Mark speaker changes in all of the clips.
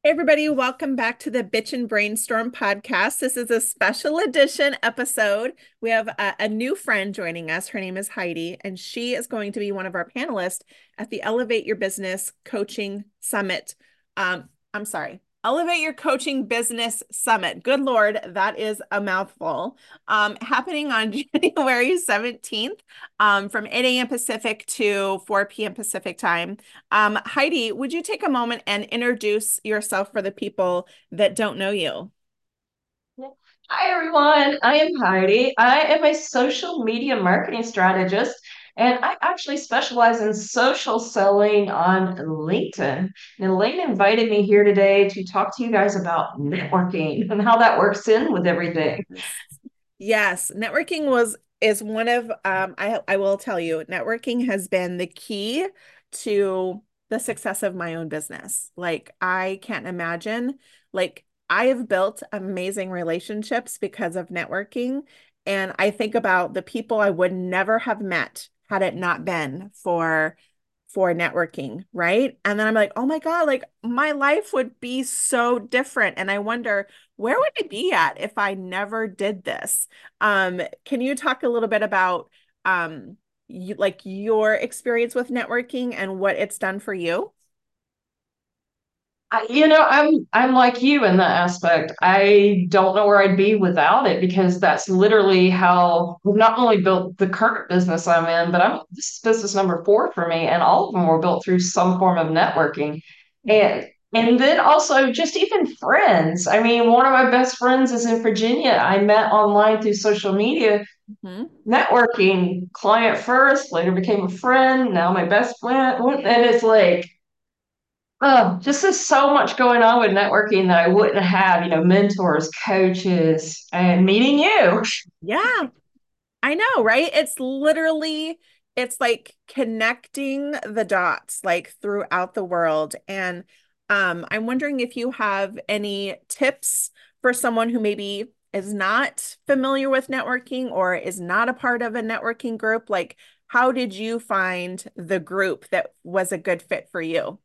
Speaker 1: Hey everybody, welcome back to the Bitch and Brainstorm podcast. This is a special edition episode. We have a new friend joining us. Her name is Heidi, and she is going to be one of our panelists at the Elevate Your Business Coaching Summit. I'm sorry, Elevate Your Coaching Business Summit. Good Lord, that is a mouthful. Happening on January 17th, from 8 a.m. Pacific to 4 p.m. Pacific time. Heidi, would you take a moment and introduce yourself for the people that don't know you?
Speaker 2: Hi, everyone. I am Heidi. I am a social media marketing strategist, and I actually specialize in social selling on LinkedIn. And Elaine invited me here today to talk to you guys about networking and how that works in with everything.
Speaker 1: Yes. Yes, networking was is one of I will tell you, networking has been the key to the success of my own business. Like I can't imagine like I have built amazing relationships because of networking, and I think about the people I would never have met had it not been for networking, right? And then I'm like, "Oh my God, like my life would be so different." And I wonder, where would I be at if I never did this? Can you talk a little bit about like your experience with networking and what it's done for you?
Speaker 2: I'm like you in that aspect. I don't know where I'd be without it because that's literally how we've not only built the current business I'm in, but this is business number four for me, and all of them were built through some form of networking.
Speaker 1: Mhm.
Speaker 2: And then also just even friends. I mean, one of my best friends is in Virginia. I met online through social media,
Speaker 1: Mhm.
Speaker 2: networking, client first, later became a friend, now my best friend. And it's like oh, just there's so much going on with networking that I wouldn't have, mentors, coaches, and meeting you.
Speaker 1: Yeah, I know, right? It's like connecting the dots like throughout the world. And I'm wondering if you have any tips for someone who maybe is not familiar with networking or is not a part of a networking group. Like, how did you find the group that was a good fit for you?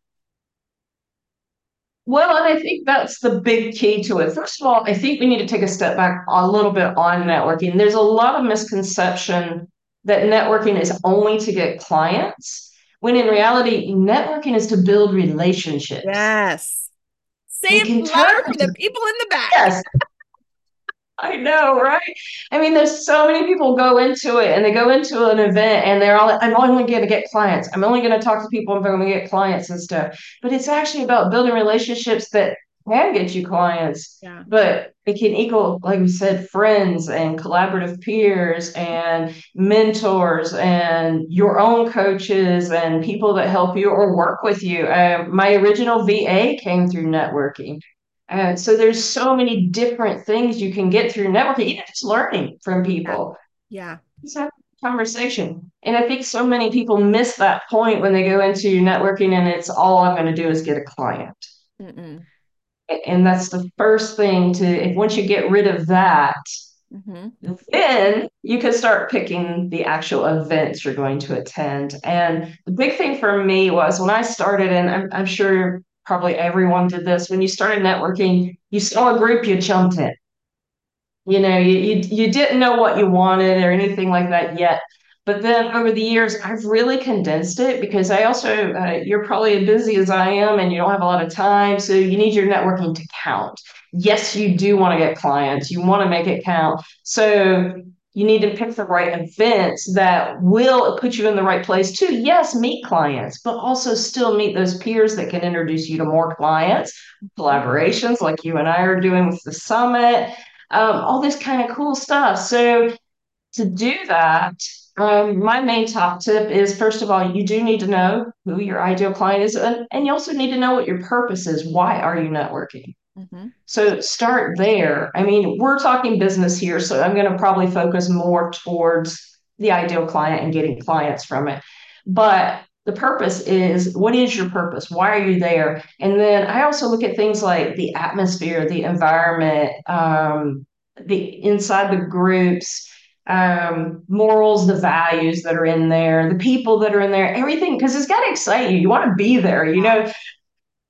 Speaker 2: Well, and I think that's the big key to it. First of all, I think we need to take a step back a little bit on networking. There's a lot of misconception that networking is only to get clients, when in reality, networking is to build relationships.
Speaker 1: Yes. Say
Speaker 2: You
Speaker 1: it
Speaker 2: can tap
Speaker 1: louder for the
Speaker 2: into,
Speaker 1: people in the back.
Speaker 2: yes, I know, right? I mean, there's so many people go into it and they go into an event and they're all, I'm only going to get clients. I'm only going to talk to people if I'm going to get clients and stuff. But it's actually about building relationships that can get you clients,
Speaker 1: Yeah.
Speaker 2: but it can equal, like we said, friends and collaborative peers and mentors and your own coaches and people that help you or work with you. My original VA came through networking. So there's so many different things you can get through networking, even just learning from
Speaker 1: Yeah.
Speaker 2: people.
Speaker 1: Yeah.
Speaker 2: Just have a conversation. And I think so many people miss that point when they go into networking and it's all I'm going to do is get a client.
Speaker 1: Mm-mm.
Speaker 2: And that's the first thing to, if once you get rid of that,
Speaker 1: Mm-hmm.
Speaker 2: then you can start picking the actual events you're going to attend. And the big thing for me was when I started, and I'm sure probably everyone did this, when you started networking, you saw a group you jumped in. You didn't know what you wanted or anything like that yet. But then over the years, I've really condensed it because I also, you're probably as busy as I am and you don't have a lot of time. So you need your networking to count. Yes, you do want to get clients, you want to make it count. So you need to pick the right events that will put you in the right place to, yes, meet clients, but also still meet those peers that can introduce you to more clients, collaborations like you and I are doing with the summit, all this kind of cool stuff. So to do that, my main top tip is first of all, you do need to know who your ideal client is, and you also need to know what your purpose is. Why are you networking?
Speaker 1: Mm-hmm.
Speaker 2: So start there. I mean, we're talking business here, so I'm going to probably focus more towards the ideal client and getting clients from it. But the purpose is what is your purpose? Why are you there? And then I also look at things like the atmosphere, the environment, the inside the groups, morals, the values that are in there, the people that are in there, everything, because it's got to excite you. You want to be there, you
Speaker 1: Yeah.
Speaker 2: know.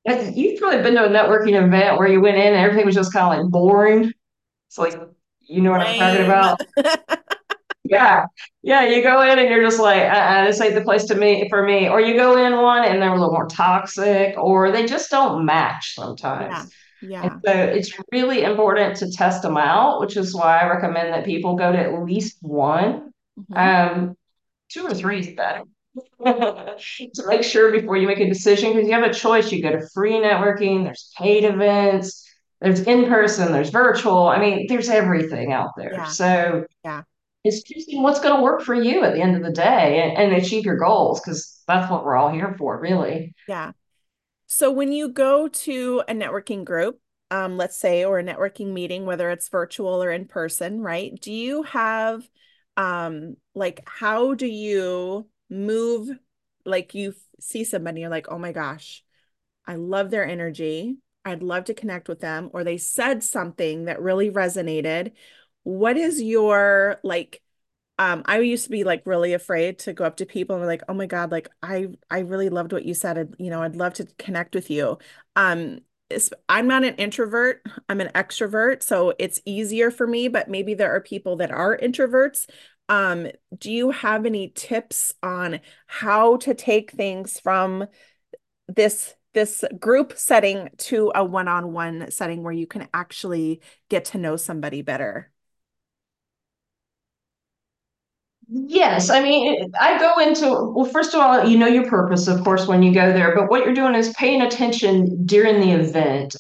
Speaker 2: You've probably been to a networking event where you went in and everything was just kind of like boring. It's like, you know what I'm talking
Speaker 1: Lame.
Speaker 2: about? Yeah. Yeah. You go in and you're just like, this ain't the place to me for me. Or you go in one and they're a little more toxic, or they just don't match
Speaker 1: Yeah.
Speaker 2: sometimes. And
Speaker 1: Yeah.
Speaker 2: so it's really important to test them out, which is why I recommend that people go to at least one.
Speaker 1: Hmm.
Speaker 2: Um, two or three is better. To make sure before you make a decision, because you have a choice. You go to free networking, there's paid events, there's in person, there's virtual. I mean, there's everything out there.
Speaker 1: Yeah.
Speaker 2: So
Speaker 1: Yeah.
Speaker 2: it's choosing what's going to work for you at the end of the day and achieve your goals, because that's what we're all here for, really.
Speaker 1: Yeah. So when you go to a networking group, let's say, or a networking meeting, whether it's virtual or in person, right? Do you have, like, how do you move? Like, you see somebody, you're like, oh my gosh, I love their energy. I'd love to connect with them, or they said something that really resonated. What is your like I used to be like really afraid to go up to people and be like, "Oh my God, like I really loved what you said. I'd love to connect with you." Um, I'm not an introvert. I'm an extrovert, so it's easier for me, but maybe there are people that are introverts. Um, do you have any tips on how to take things from this group setting to a one-on-one setting where you can actually get to know somebody better?
Speaker 2: Yes, I mean, I go into, well, first of all, you know your purpose, of course, when you go there, but what you're doing is paying attention during the event.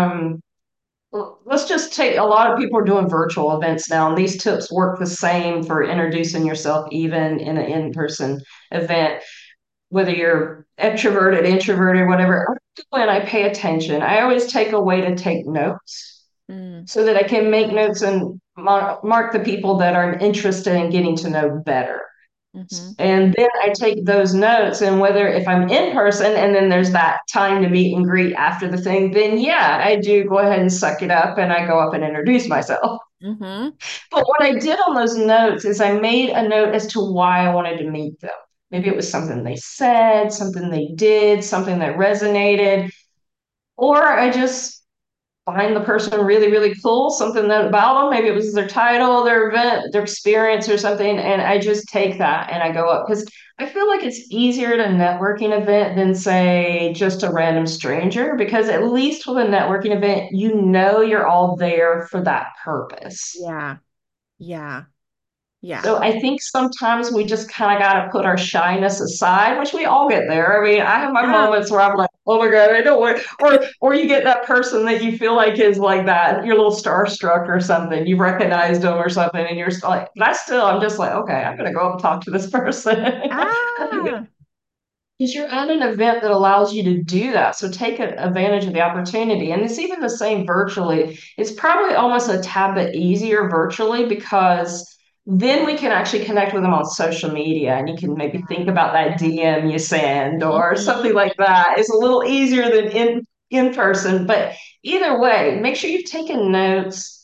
Speaker 2: Well, let's just take a lot of people are doing virtual events now, and these tips work the same for introducing yourself, even in an in-person event, whether you're extroverted, introverted, whatever. I go in, I pay attention. I always take a way to take notes
Speaker 1: Mm,
Speaker 2: so that I can make notes and mark the people that are interested in getting to know better.
Speaker 1: hmm.
Speaker 2: And then I take those notes, and whether if I'm in person and then there's that time to meet and greet after the thing, then yeah, I do go ahead and suck it up and I go up and introduce myself.
Speaker 1: Hmm.
Speaker 2: But what I did on those notes is I made a note as to why I wanted to meet them. Maybe it was something they said, something they did, something that resonated, or I just find the person really, really cool, something that about them. Maybe it was their title, their event, their experience, or something. And I just take that and I go up because I feel like it's easier at a networking event than, say, just a random stranger. Because at least with a networking event, you know you're all there for that purpose.
Speaker 1: Yeah. Yeah. Yeah.
Speaker 2: So I think sometimes we just kind of got to put our shyness aside, which we all get there. I mean, I have my
Speaker 1: Yeah.
Speaker 2: moments where I'm like, oh my God, I don't want, or you get that person that you feel like is like that, you're a little starstruck or something. You recognized them or something, and you're like, but I'm just like, okay, I'm gonna go up and talk to this person.
Speaker 1: Ah.
Speaker 2: Because you're at an event that allows you to do that. So take advantage of the opportunity. And it's even the same virtually. It's probably almost a tad bit easier virtually because then we can actually connect with them on social media and you can maybe
Speaker 1: Yeah.
Speaker 2: think about that DM you send or something
Speaker 1: Hmm.
Speaker 2: like that. It's a little easier than in person. But either way, make sure you've taken notes.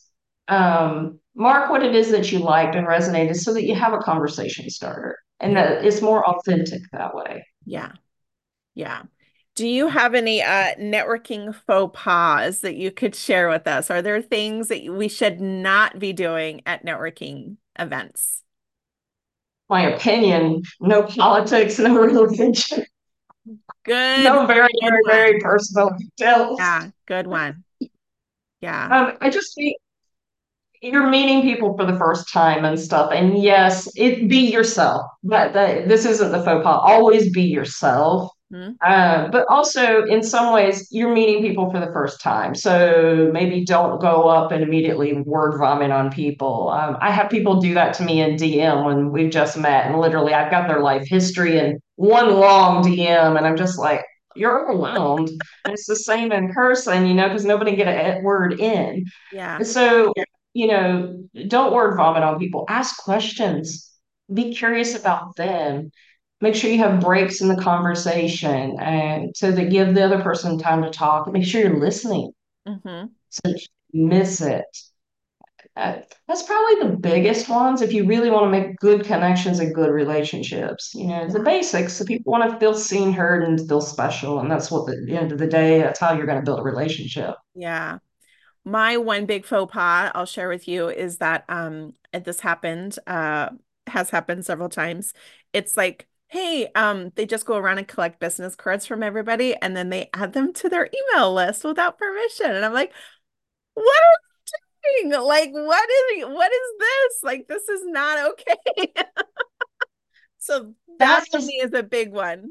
Speaker 2: Mark what it is that you liked and resonated so that you have a conversation starter and
Speaker 1: Yeah.
Speaker 2: that it's more authentic that way.
Speaker 1: Yeah. Yeah. Do you have any networking faux pas that you could share with us? Are there things that we should not be doing at networking events?
Speaker 2: My opinion, no politics, no religion,
Speaker 1: Good,
Speaker 2: no very,
Speaker 1: good
Speaker 2: very, very
Speaker 1: one.
Speaker 2: personal details.
Speaker 1: Yeah, good one. Yeah.
Speaker 2: I just think you're meeting people for the first time and stuff. And yes, it be yourself. This isn't the faux pas. Always be yourself.
Speaker 1: Hmm.
Speaker 2: But also, in some ways, you're meeting people for the first time. So maybe don't go up and immediately word vomit on people. I have people do that to me in DM when we've just met, and literally, I've got their life history in one long DM, and I'm just like, you're overwhelmed. And it's the same in person, because nobody can get a word in.
Speaker 1: Yeah.
Speaker 2: And so, don't word vomit on people. Ask questions. Be curious about them. Make sure you have breaks in the conversation and so that give the other person time to talk. Make sure you're listening
Speaker 1: Hmm.
Speaker 2: so that you miss it. That's probably the biggest ones if you really want to make good connections and good relationships. You know, the
Speaker 1: Yeah.
Speaker 2: basics. The people want to feel seen, heard, and feel special, and that's what, at the end of the day, that's how you're going to build a relationship.
Speaker 1: Yeah. My one big faux pas I'll share with you is that this happened has happened several times. It's like, hey, they just go around and collect business cards from everybody and then they add them to their email list without permission. And I'm like, what are you doing? Like, what is this? Like, this is not okay. So that
Speaker 2: That's
Speaker 1: to
Speaker 2: just
Speaker 1: me is a big one.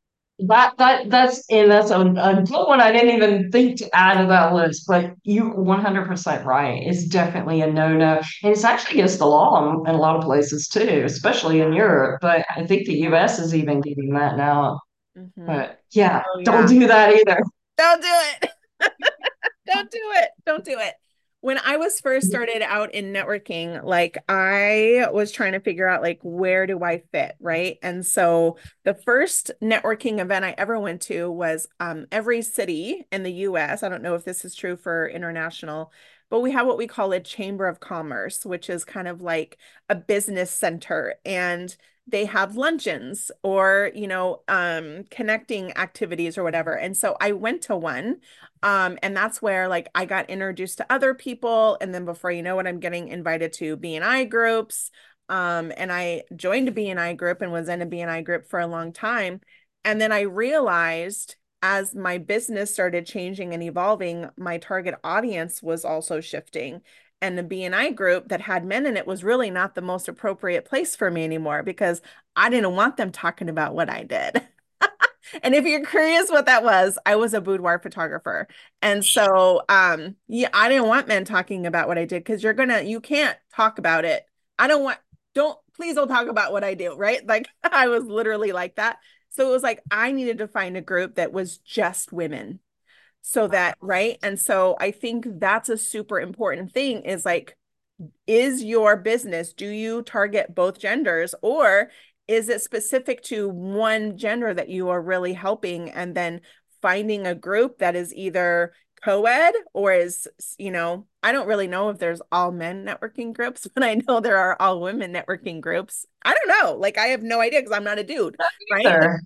Speaker 2: that's a good one. I didn't even think to add to that list, but you 100% right. It's definitely a no-no, and it's actually against the law in a lot of places too, especially in
Speaker 1: Yeah.
Speaker 2: Europe. But I think the
Speaker 1: Yeah.
Speaker 2: US is even getting that now.
Speaker 1: Hmm.
Speaker 2: But yeah,
Speaker 1: Oh
Speaker 2: don't
Speaker 1: yeah.
Speaker 2: do that either.
Speaker 1: Don't do it. Don't do it. Don't do it. When I was first started out in networking, like I was trying to figure out like where do I fit, right? And so the first networking event I ever went to was every city in the US. I don't know if this is true for international, but we have what we call a chamber of commerce, which is kind of like a business center and they have luncheons or, connecting activities or whatever. And so I went to one. And that's where like I got introduced to other people. And then before you know it, I'm getting invited to BNI groups. And I joined a BNI group and was in a BNI group for a long time. And then I realized as my business started changing and evolving, my target audience was also shifting. And the BNI group that had men in it was really not the most appropriate place for me anymore because I didn't want them talking about what I did. And if you're curious what that was, I was a boudoir photographer. And so yeah, I didn't want men talking about what I did because you can't talk about it. I don't want don't please don't talk about what I do, right? Like I was literally like that. So it was like I needed to find a group that was just women. So that, right? And so I think that's a super important thing is like is your business, do you target both genders or is it specific to one gender that you are really helping and then finding a group that is either co-ed or is, I don't really know if there's all men networking groups, but I know there are all women networking groups. I don't know. Like I have no idea because I'm not a dude, right?
Speaker 2: Either.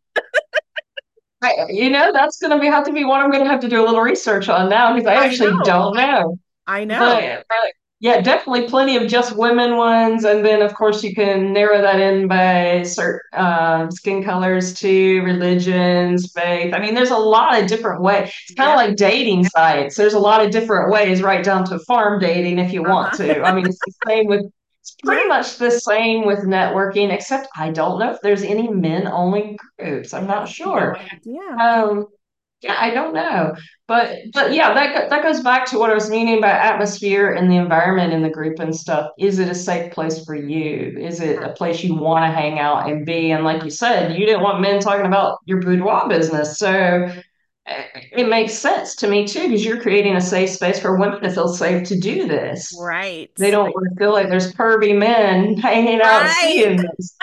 Speaker 2: That's going to have to be one I'm going to have to do a little research on now because I
Speaker 1: I
Speaker 2: actually
Speaker 1: know.
Speaker 2: don't know.
Speaker 1: I know.
Speaker 2: But yeah, definitely plenty of just women ones, and then of course you can narrow that in by certain skin colors too, religions, faith. I mean, there's a lot of different ways. It's kind of
Speaker 1: Yep.
Speaker 2: like dating sites. There's a lot of different ways, right down to farm dating if you want
Speaker 1: Uh-huh.
Speaker 2: to. I mean, it's pretty
Speaker 1: Yeah.
Speaker 2: much the same with networking, except I don't know if there's any men only groups.
Speaker 1: I
Speaker 2: I'm not
Speaker 1: have no
Speaker 2: sure.
Speaker 1: idea.
Speaker 2: Um, yeah, I don't know, but yeah, that goes back to what I was meaning by atmosphere and the environment in the group and stuff. Is it a safe place for you? Is it
Speaker 1: Yeah.
Speaker 2: a place you want to hang out and be? And like you said, you didn't want men talking about your boudoir business, so it makes sense to me too because you're creating a safe space for women to feel safe to do this.
Speaker 1: Right.
Speaker 2: They don't want to feel like there's pervy men hanging out
Speaker 1: Right.
Speaker 2: seeing this.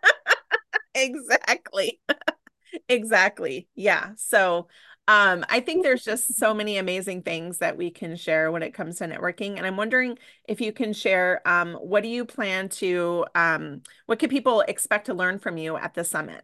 Speaker 1: Exactly. Exactly. Yeah. So, I think there's just so many amazing things that we can share when it comes to networking. And I'm wondering if you can share, what do you plan to, what can people expect to learn from you at the summit?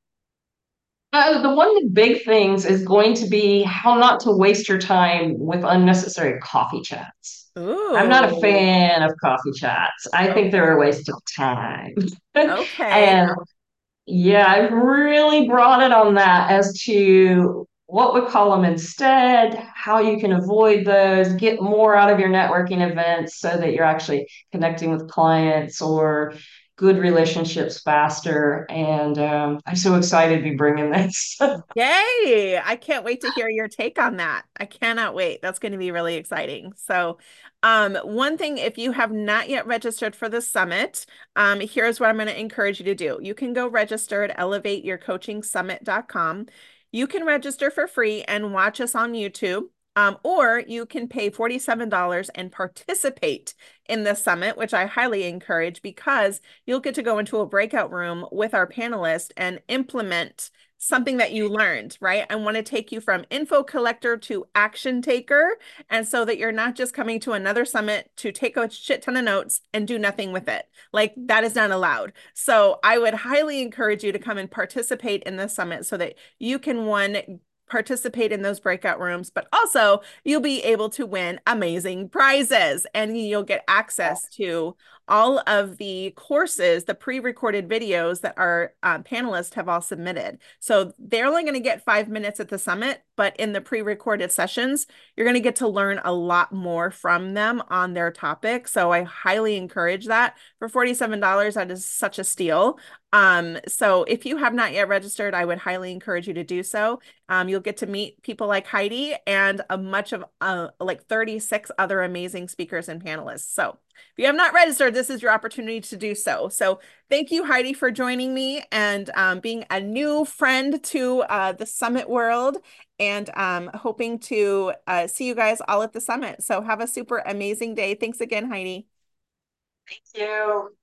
Speaker 2: One of the big things is going to be how not to waste your time with unnecessary coffee chats. I'm not a
Speaker 1: Ooh,
Speaker 2: fan of coffee chats. I think
Speaker 1: okay.
Speaker 2: they're a waste of time.
Speaker 1: Okay.
Speaker 2: And yeah, I've really brought it on that as to what we call them instead, how you can avoid those, get more out of your networking events so that you're actually connecting with clients or good relationships faster. And I'm so excited to be bringing this.
Speaker 1: Yay! I can't wait to hear your take on that. I cannot wait. That's going to be really exciting. So, one thing, if you have not yet registered for the summit, here's what I'm going to encourage you to do. You can go register at elevateyourcoachingsummit.com. You can register for free and watch us on YouTube. Or you can pay $47 and participate in the summit, which I highly encourage because you'll get to go into a breakout room with our panelists and implement something that you learned, right? I want to take you from info collector to action taker. And so that you're not just coming to another summit to take a shit ton of notes and do nothing with it. Like that is not allowed. So I would highly encourage you to come and participate in the summit so that you can, one, participate in those breakout rooms, but also you'll be able to win amazing prizes and you'll get access to all of the courses, the pre-recorded videos that our panelists have all submitted. So they're only going to get 5 minutes at the summit, but in the pre-recorded sessions, you're going to get to learn a lot more from them on their topic. So I highly encourage that. For $47, that is such a steal. So if you have not yet registered, I would highly encourage you to do so. You'll get to meet people like Heidi and a much of like 36 other amazing speakers and panelists. So if you have not registered, this is your opportunity to do so. So thank you, Heidi, for joining me and being a new friend to the summit world, and hoping to see you guys all at the summit. So have a super amazing day. Thanks again, Heidi.
Speaker 2: Thank you.